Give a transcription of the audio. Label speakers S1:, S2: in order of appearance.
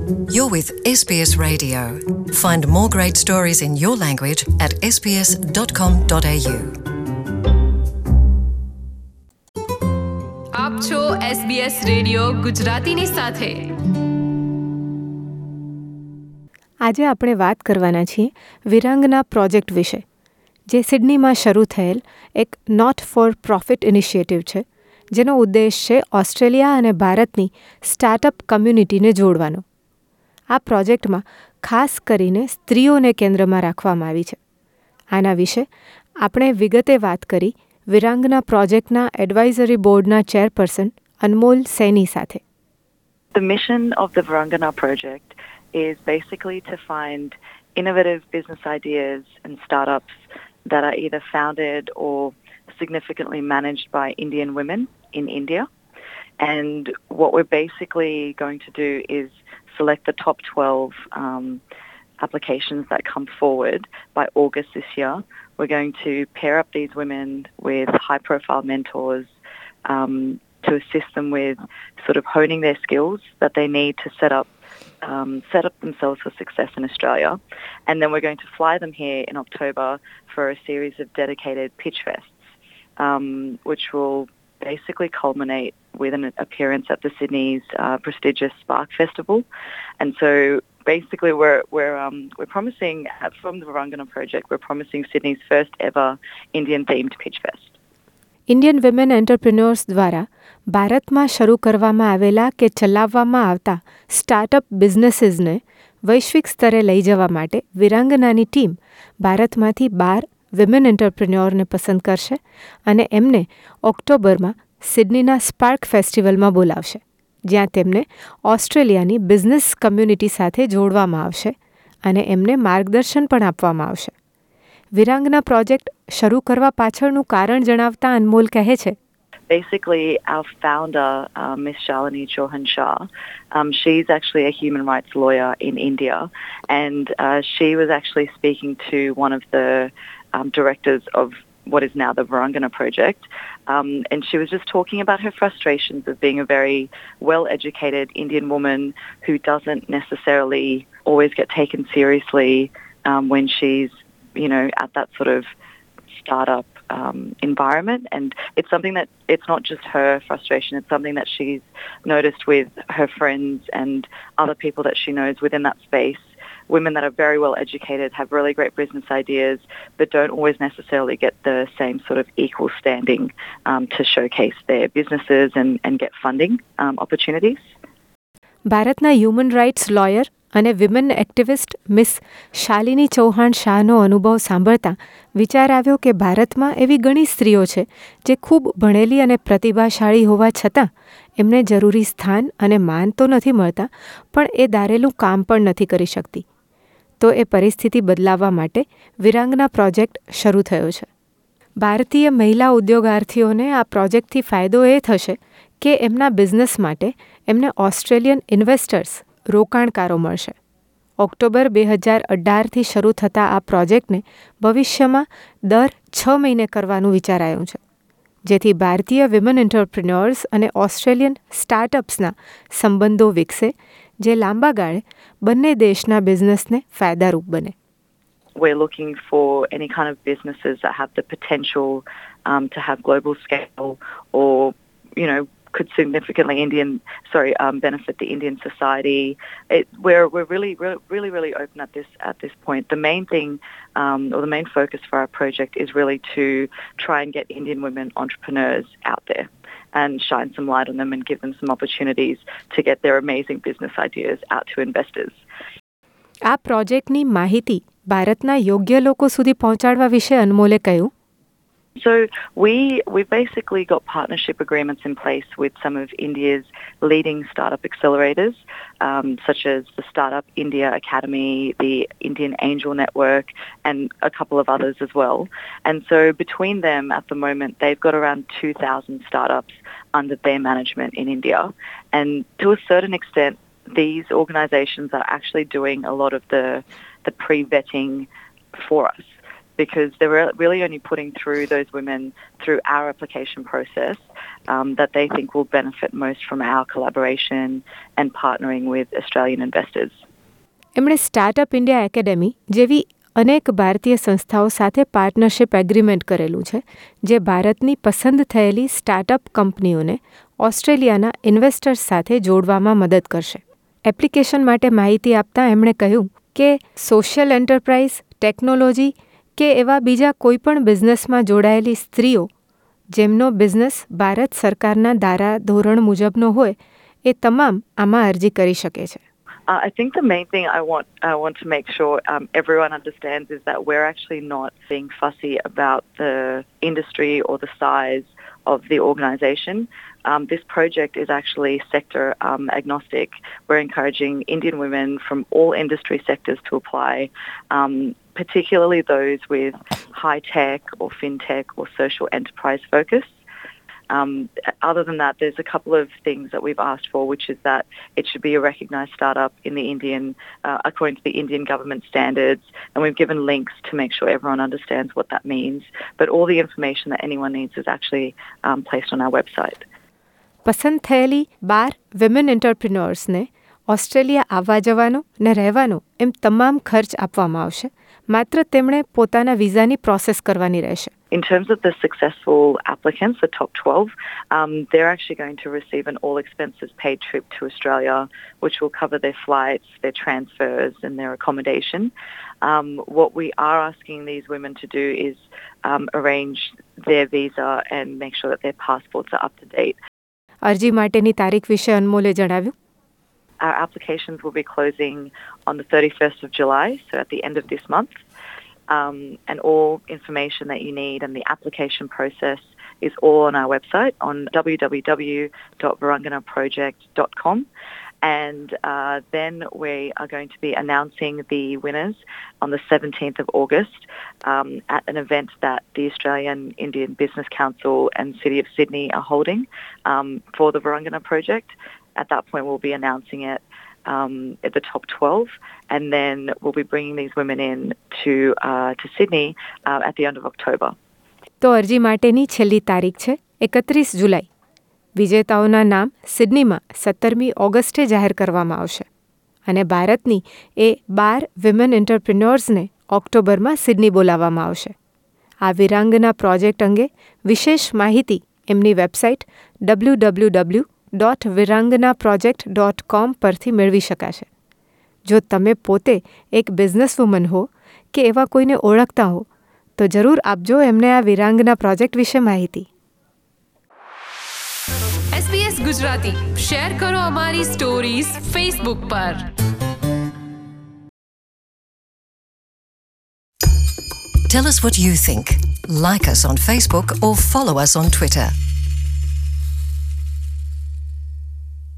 S1: You're with SBS Radio. Find more great stories in your language at sbs.com.au.
S2: આપ છો SBS radio ગુજરાતીની સાથે.
S3: આજે આપણે વાત કરવાના છીએ વિરાંગના પ્રોજેક્ટ વિશે, જે સિડનીમાં શરૂ થયેલ એક નોટ ફોર પ્રોફિટ ઇનિશિયેટિવ છે, જેનો ઉદ્દેશ છે ઓસ્ટ્રેલિયા અને ભારતની સ્ટાર્ટઅપ કમ્યુનિટીને જોડવાનો. આ પ્રોજેક્ટમાં ખાસ કરીને સ્ત્રીઓને કેન્દ્રમાં રાખવામાં આવી છે. આના વિશે આપણે વિગતે વાત કરી વિરાંગના પ્રોજેક્ટના એડવાઇઝરી બોર્ડના ચેરપર્સન અનમોલ સૈની સાથે.
S4: The mission of the Virangana project is basically to find innovative business ideas and startups that are either founded or significantly managed by Indian women in India. And what we're basically going to do is select the top 12 applications that come forward by August this year. We're going to pair up these women with high-profile mentors to assist them with sort of honing their skills that they need to set up themselves for success in Australia. And then we're going to fly them here in October for a series of dedicated pitch fests, which will basically culminate with an appearance at the Sydney's prestigious Spark Festival. And so basically we're promising from the Virangana project, we're promising Sydney's first ever Indian-themed pitch fest.
S3: Indian women entrepreneurs દ્વારા ભારતમાં શરૂ કરવામાં આવેલા કે ચલાવવામાં આવતા startup બિઝનેસીસને વૈશ્વિક સ્તરે લઈ જવા માટે વિરાંગનાની ટીમ ભારતમાંથી 12 વિમેન એન્ટરપ્રિન્યોરને પસંદ કરશે અને એમને ઓક્ટોબરમાં સિડનીના સ્પાર્ક ફેસ્ટિવલમાં બોલાવશે, જ્યાં તેમને ઓસ્ટ્રેલિયાની બિઝનેસ કમ્યુનિટી સાથે જોડવામાં આવશે અને એમને માર્ગદર્શન પણ આપવામાં આવશે. વિરાંગના પ્રોજેક્ટ શરૂ કરવા પાછળનું કારણ જણાવતા અનમોલ કહે છે,
S4: Basically, our founder, Miss Shalini Chauhan Shah, she's actually a human rights lawyer in India, and she was actually speaking to one of the directors of what is now the Virangana project, and she was just talking about her frustrations of being a very well-educated Indian woman who doesn't necessarily always get taken seriously when she's, at that sort of startup environment. And it's something that it's not just her frustration, it's something that she's noticed with her friends and other people that she knows within that space. Women that are very well educated, have really great business ideas, but don't always necessarily get the same sort of equal standing to showcase their businesses and get funding opportunities.
S3: ભારતના human rights lawyer અને women activist miss Shalini Chauhan શાહનો અનુભવ સાંભળતા વિચાર આવ્યો કે ભારતમાં એવી ઘણી સ્ત્રીઓ છે જે ખૂબ ભણેલી અને પ્રતિભાશાળી હોવા છતાં એમને જરૂરી સ્થાન અને માન તો નથી મળતા, પણ એ ધારેલું કામ પણ નથી કરી શકતી. તો એ પરિસ્થિતિ બદલાવવા માટે વિરાંગના પ્રોજેક્ટ શરૂ થયો છે. ભારતીય મહિલા ઉદ્યોગાર્થીઓને આ પ્રોજેક્ટથી ફાયદો એ થશે કે એમના બિઝનેસ માટે એમને ઓસ્ટ્રેલિયન ઇન્વેસ્ટર્સ રોકાણકારો મળશે. ઓક્ટોબર 2018થી શરૂ થતા આ પ્રોજેક્ટને ભવિષ્યમાં દર 6 મહિને કરવાનું વિચારાયું છે, જેથી ભારતીય વિમેન એન્ટરપ્રિન્યોર્સ અને ઓસ્ટ્રેલિયન સ્ટાર્ટઅપ્સના સંબંધો વિકસે, જે લાંબા ગાળે બંને દેશના બિઝનેસને ફાયદારૂપ બને.
S4: We're looking for any kind of businesses that have the potential to have global scale or, could significantly benefit the Indian society. We're really open at this point. The main thing or the main focus for our project is really to try and get Indian women entrepreneurs out there and shine some light on them and give them some opportunities to get their amazing business ideas out to investors.
S3: આ પ્રોજેક્ટની માહિતી ભારતના યોગ્ય લોકો સુધી પહોંચાડવા વિશે અનમોલે કહ્યું.
S4: So we've basically got partnership agreements in place with some of India's leading startup accelerators, such as the Startup India Academy, the Indian Angel Network, and a couple of others as well. And so between them at the moment, they've got around 2,000 startups under their management in India. And to a certain extent, these organizations are actually doing a lot of the pre-vetting for us. because they're really only putting through those women through our application process that they think will benefit most from our collaboration and partnering with Australian investors.
S3: એમણે startup India academy જેવી અનેક ભારતીય સંસ્થાઓ સાથે partnership agreement કરેલું છે, જે ભારતની પસંદ થયેલી સ્ટાર્ટઅપ કંપનીઓને ઓસ્ટ્રેલિયાના ઇન્વેસ્ટર્સ સાથે જોડવામાં મદદ કરશે. એપ્લિકેશન માટે માહિતી આપતા એમણે કહ્યું કે સોશિયલ એન્ટરપ્રાઇઝ, ટેકનોલોજી કે એવા બીજા કોઈપણ બિઝનેસમાં જોડાયેલી સ્ત્રીઓ જેમનો બિઝનેસ ભારત સરકારના ધારા ધોરણ મુજબનો હોય એ તમામ આમાં અરજી કરી શકે છે.
S4: I think the main thing I want to make sure everyone understands is that we're actually not being fussy about the industry or the size of the organisation. This project is actually sector agnostic. We're encouraging Indian women from all industry sectors to apply, particularly those with high tech or fintech or social enterprise focus. Other than that, there's a couple of things that we've asked for, which is that it should be a recognised startup in the Indian, according to the Indian government standards, and we've given links to make sure everyone understands what that means. But all the information that anyone needs is actually placed on our website.
S3: પસંદ થયેલી 12 women એન્ટરપ્રિન્યોર્સને Australia આવવા જવાનો ને રહેવાનો એમ તમામ ખર્ચ આપવામાં આવશે. માત્ર તેમણે પોતાના વિઝાની પ્રોસેસ કરવાની રહેશે.
S4: In terms of the successful applicants, the top 12, they're actually going to receive an all-expenses paid trip to Australia, which will cover their flights, their transfers and their accommodation. What we are asking these women to do is arrange their visa and make sure that their passports are up to date.
S3: અરજી માટેની તારીખ વિશે અનમોલે જણાવ્યું.
S4: Our applications will be closing on the 31st of July, so at the end of this month. And all information that you need and the application process is all on our website on www.viranganaproject.com. And then we are going to be announcing the winners on the 17th of August at an event that the Australian Indian Business Council and City of Sydney are holding for the Virangana project. At that point, we'll be announcing it at the top 12, and then we'll be bringing these women in to Sydney at the end of October.
S3: તો અરજી માટેની છેલ્લી તારીખ છે 31 જુલાઈ. વિજેતાઓના નામ સિડનીમાં 17મી ઓગસ્ટે જાહેર કરવામાં આવશે અને ભારતની એ 12 વિમેન એન્ટરપ્રિન્યોર્સને ઓક્ટોબરમાં સિડની બોલાવવામાં આવશે. આ વિરાંગના પ્રોજેક્ટ અંગે વિશેષ માહિતી એમની વેબસાઇટ www.viranganaproject.com પરથી મેળવી શકાશે. જો તમે પોતે એક બિઝનેસ વુમન હો કે એવા કોઈને ઓળખતા હો તો જરૂર આપજો એમને આ વિરાંગના પ્રોજેક્ટ વિશે માહિતી.
S2: SBS ગુજરાતી શેર કરો અમારી સ્ટોરીઝ ફેસબુક પર.
S1: Tell us what you think. Like us on Facebook or follow us on Twitter.